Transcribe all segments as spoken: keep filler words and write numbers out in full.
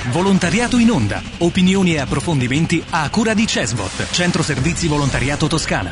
Volontariato in onda. Opinioni e approfondimenti a cura di Cesvot, Centro Servizi Volontariato Toscana.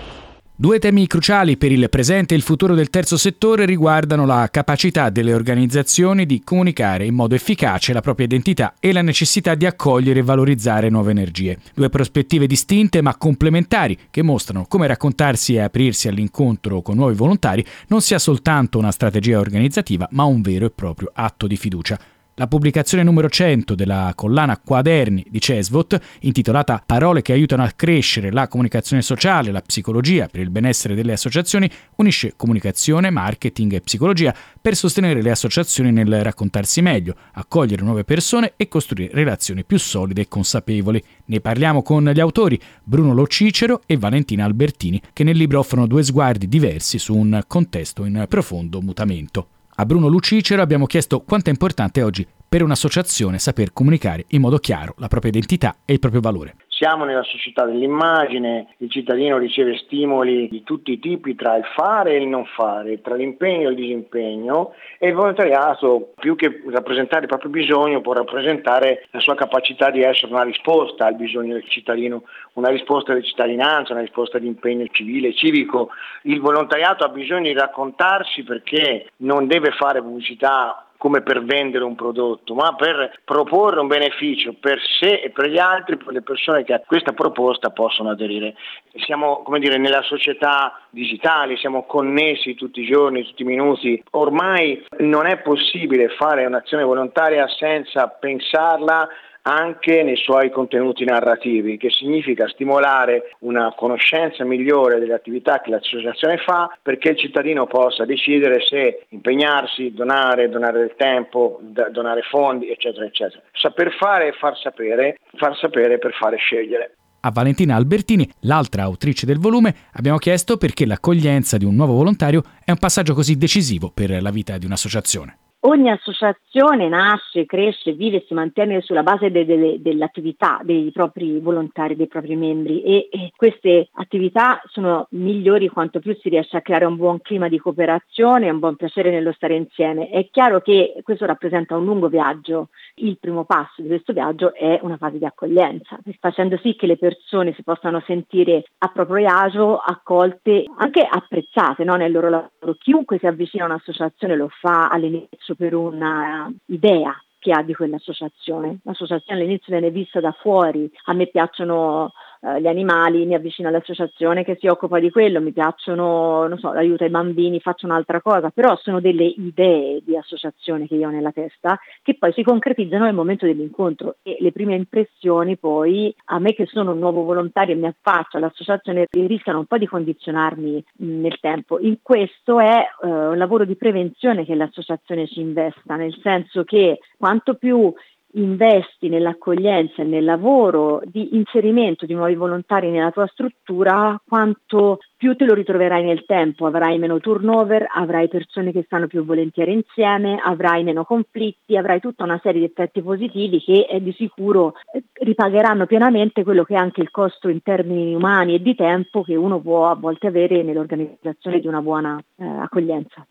Due temi cruciali per il presente e il futuro del terzo settore riguardano la capacità delle organizzazioni di comunicare in modo efficace la propria identità e la necessità di accogliere e valorizzare nuove energie. Due prospettive distinte ma complementari che mostrano come raccontarsi e aprirsi all'incontro con nuovi volontari non sia soltanto una strategia organizzativa ma un vero e proprio atto di fiducia. La pubblicazione numero cento della collana Quaderni di Cesvot, intitolata Parole che aiutano a crescere la comunicazione sociale, la psicologia per il benessere delle associazioni, unisce comunicazione, marketing e psicologia per sostenere le associazioni nel raccontarsi meglio, accogliere nuove persone e costruire relazioni più solide e consapevoli. Ne parliamo con gli autori Bruno Lo Cicero e Valentina Albertini, che nel libro offrono due sguardi diversi su un contesto in profondo mutamento. A Bruno Lo Cicero abbiamo chiesto quanto è importante oggi per un'associazione saper comunicare in modo chiaro la propria identità e il proprio valore. Siamo nella società dell'immagine, il cittadino riceve stimoli di tutti i tipi tra il fare e il non fare, tra l'impegno e il disimpegno, e il volontariato, più che rappresentare il proprio bisogno, può rappresentare la sua capacità di essere una risposta al bisogno del cittadino, una risposta di cittadinanza, una risposta di impegno civile e civico. Il volontariato ha bisogno di raccontarsi perché non deve fare pubblicità come per vendere un prodotto, ma per proporre un beneficio per sé e per gli altri, per le persone che a questa proposta possono aderire. Siamo, come dire, nella società digitale, siamo connessi tutti i giorni, tutti i minuti. Ormai non è possibile fare un'azione volontaria senza pensarla anche nei suoi contenuti narrativi, che significa stimolare una conoscenza migliore delle attività che l'associazione fa, perché il cittadino possa decidere se impegnarsi, donare, donare del tempo, donare fondi, eccetera, eccetera. Saper fare e far sapere, far sapere per fare scegliere. A Valentina Albertini, l'altra autrice del volume, abbiamo chiesto perché l'accoglienza di un nuovo volontario è un passaggio così decisivo per la vita di un'associazione. Ogni associazione nasce, cresce, vive e si mantiene sulla base de- de- dell'attività dei propri volontari, dei propri membri e, e queste attività sono migliori quanto più si riesce a creare un buon clima di cooperazione e un buon piacere nello stare insieme. È chiaro che questo rappresenta un lungo viaggio. Il primo passo di questo viaggio è una fase di accoglienza, facendo sì che le persone si possano sentire a proprio agio, accolte, anche apprezzate, no, nel loro lavoro. Chiunque si avvicina a un'associazione lo fa all'inizio per una idea che ha di quell'associazione. L'associazione all'inizio viene vista da fuori, a me piacciono eh, gli animali, mi avvicino all'associazione che si occupa di quello, mi piacciono, non so, l'aiuto ai bambini, faccio un'altra cosa, però sono delle idee di associazione che io ho nella testa che poi si concretizzano nel momento dell'incontro e le prime impressioni poi, a me che sono un nuovo volontario e mi affaccio all'associazione, rischiano un po' di condizionarmi mh, nel tempo. In questo è eh, un lavoro di prevenzione che l'associazione ci investa, nel senso che quanto più investi nell'accoglienza e nel lavoro di inserimento di nuovi volontari nella tua struttura, quanto più te lo ritroverai nel tempo, avrai meno turnover, avrai persone che stanno più volentieri insieme, avrai meno conflitti, avrai tutta una serie di effetti positivi che eh, di sicuro eh, ripagheranno pienamente quello che è anche il costo in termini umani e di tempo che uno può a volte avere nell'organizzazione di una buona eh, accoglienza.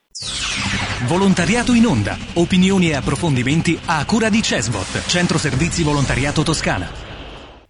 Volontariato in onda. Opinioni e approfondimenti a cura di Cesvot, Centro Servizi Volontariato Toscana.